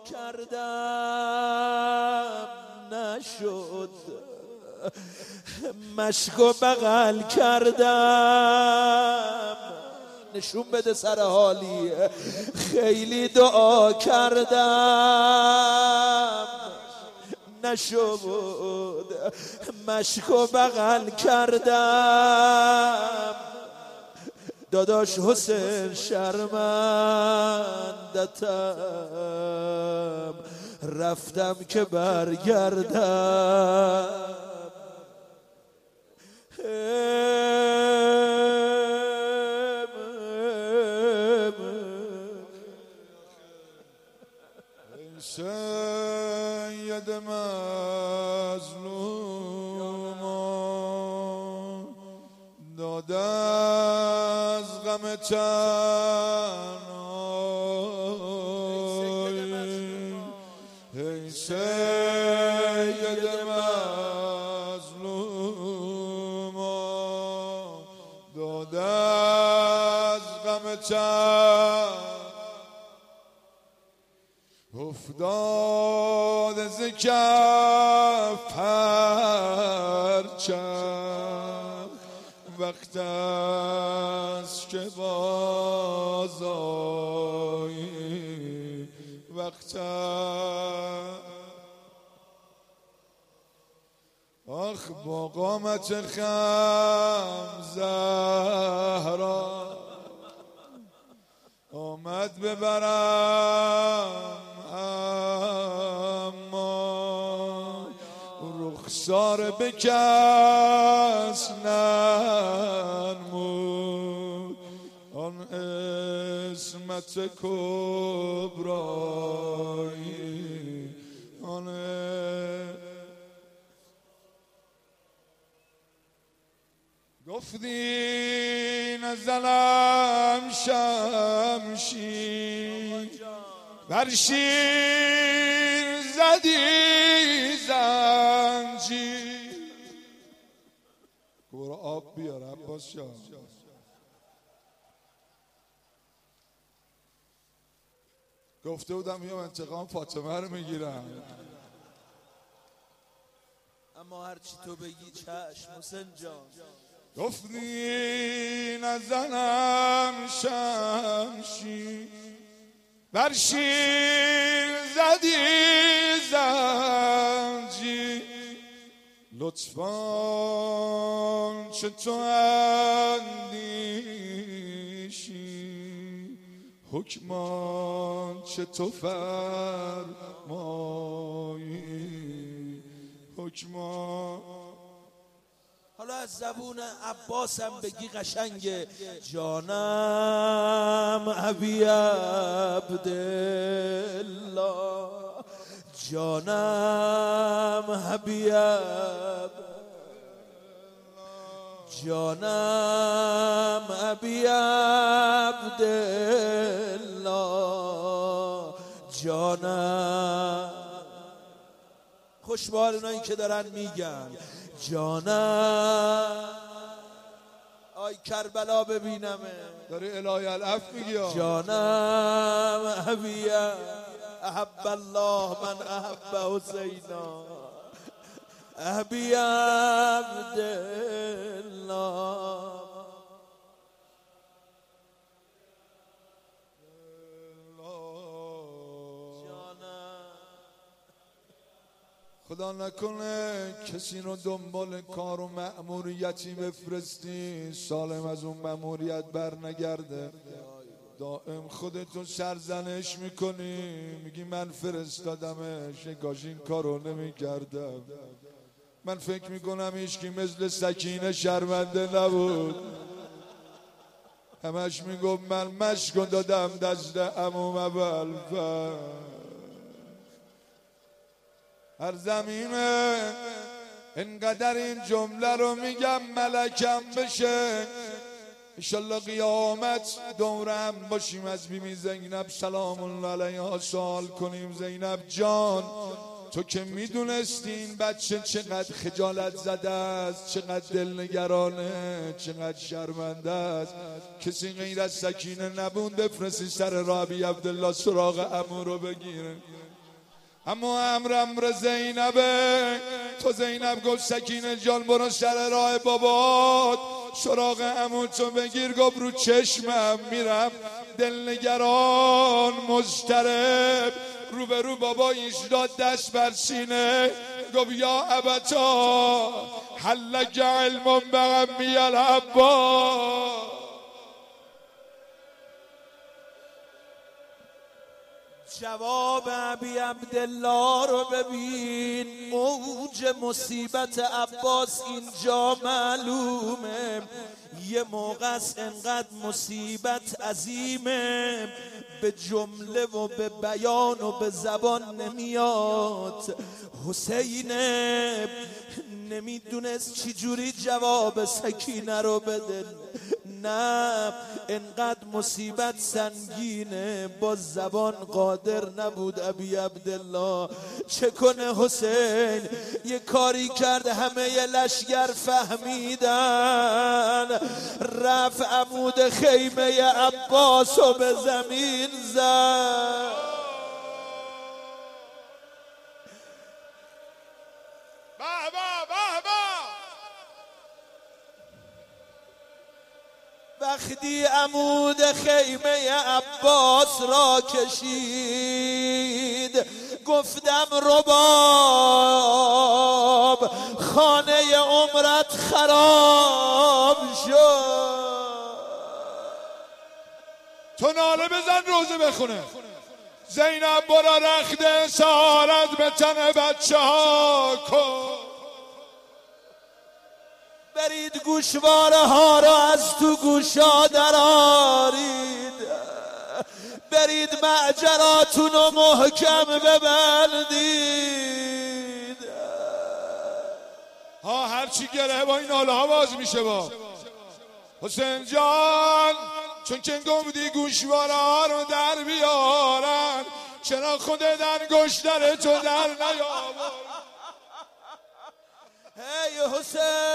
کردم نشد، مشک و بغل کردم نشون بده سر حالی، خیلی دعا کردم نشد، مشک و بغل کردم داداش حسین شرمندتم، رفتم که برگردم. سید مظلوم داده از غم تنهایی، ای سید مظلوم داده از غم تنهایی، افتاد ز کف پرچم، وقت است که باز آیی، وقت آخ با قامت خم زهرا آمد ببرم، اما رخسار به کس ننمود، آن عصمت کبرایی، آن گفتی نزنم شمشیر، بر شیر زدی زنجیر. برو آب بیار عباس جان. گفته بودم میام انتقام فاطمه رو میگیرم، اما هرچی تو بگی چشم حسین جان. گفتی نزنم شمشیر، بر شیر زدی زنجیر، لطفاً چه تو اندیشی، حکمان چه تو فرمایی، حکمان. حالا از زبون عباسم بگی قشنگه، جانم ابی عبدالله، جانم ابی جانم ابی عبدالله، جانم. خوشبال اونایی که دارن میگن جانم. آی کربلا ببینمه، داری الهی العفو میگی. جانم ابی احب الله من احب حسینا، ابی عبدالله. خدا نکنه کسی رو دنبال کار و مأموریتی بفرستی سالم از اون مأموریت بر نگرده، دائم خودتو سرزنش میکنی، میگی من فرستادمش، کاش این کارو نمیکردم. من فکر میکنم هیچکی مثل سکینه شرمنده نبود، همش میگفت من مشکو دادم دست عموم ابوالفضل. هر زمینه اینقدر این جمله رو میگم ملکم بشه، انشالله قیامت دورم باشیم از بیبی زینب سلام الله علیها سوال کنیم، زینب جان تو که میدونستی این بچه چقدر خجالت زده است، چقدر دلنگرانه، چقدر شرمنده است، کسی غیر از سکینه نبود بفرستی سر رابی عبدالله سراغ عمو رو بگیره. اما امر زینبه. تو زینب گفت سکینه جان برو سر راه بابات سراغ عمو تو بگیر. گفت رو چشمم میرم دلنگران مضطرب. روبرو بابا ایستاد دست بر سینه گفت یا ابتا حلک علم بعمی العباس. جواب ابی عبدالله رو ببین. موج مصیبت عباس اینجا معلومه. یه موقع است انقدر مصیبت عظیمه به جمله و به بیان و به زبان نمیاد. حسین نمیدونست چی جوری جواب سکینه رو بده. نه انقدر مصیبت سنگینه با زبان قادر نبود ابی عبدالله. چه کنه حسین؟ یه کاری کرد همه لشگر فهمیدن. رفت عمود خیمه عباس و به زمین زد. وقتی عمود خیمه عباس را کشید گفتم رباب خانه عمرت خراب شد. تو ناله بزن روزه بخونه. زینب برا رخت اسارت به تن بچه ها کن. برید گوشواره ها را از تو گوشا درارید. برید معجراتون رو محکم ببندید. ها هرچی گره با این ناله ها باز میشه. با حسین جان چون که گفتی گوشواره ها رو در بیارن چرا خودت انگشتر تو در نیاورد؟ هی حسین